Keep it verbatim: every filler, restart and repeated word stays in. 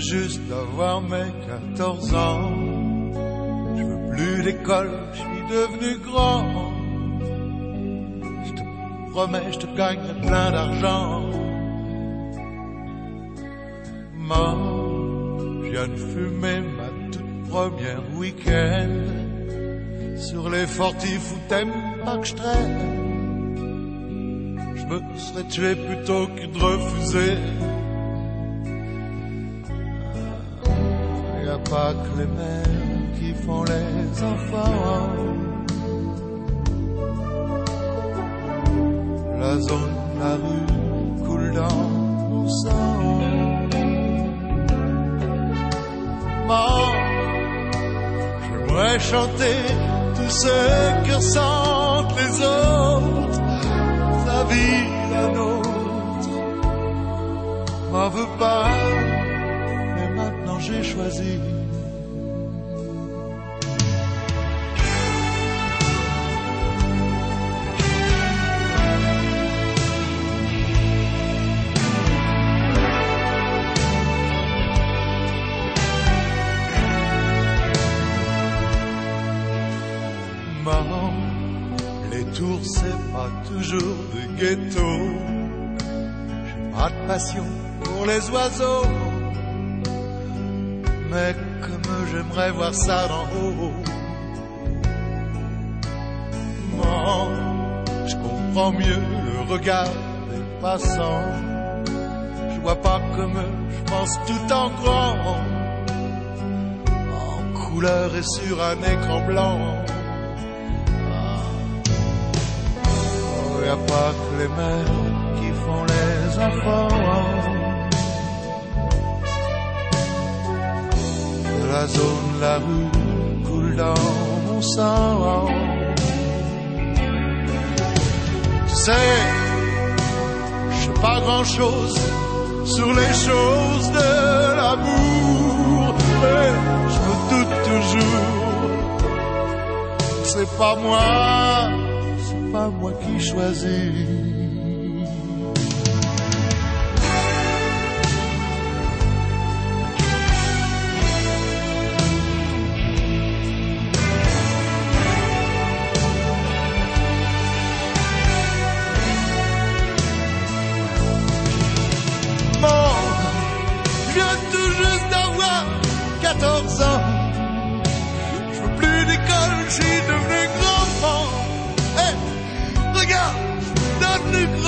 juste d'avoir mes quatorze ans. Je veux plus d'école, je suis devenu grand. Je te promets, je te gagnerai plein d'argent. Maman, je viens de fumer ma toute première week-end sur les fortifs où t'aimes pas que je traîne. Je me serais tué plutôt que de refuser. Y a pas que les mères qui font les enfants. La zone, la rue coule dans mon sang. Maman, j'aimerais chanter tout ce que ressentent les autres. La vie, la nôtre, m'en veux pas, mais maintenant j'ai choisi. Maman, les tours c'est pas toujours des ghettos. J'ai pas de passion pour les oiseaux, mais comme j'aimerais voir ça d'en haut. Maman, je comprends mieux le regard des passants. Je vois pas comme eux, je pense tout en grand, en couleur et sur un écran blanc. Y a pas que les mères qui font les enfants. La zone, la rue coule dans mon sang. Tu sais, je sais pas grand chose sur les choses de l'amour, mais je me doute toujours, c'est pas moi. Pas moi qui choisis. Bon, je viens tout juste d'avoir quatorze ans. Je veux plus d'école, je suis devenu grand-enfant. Hey! Regarde, devenu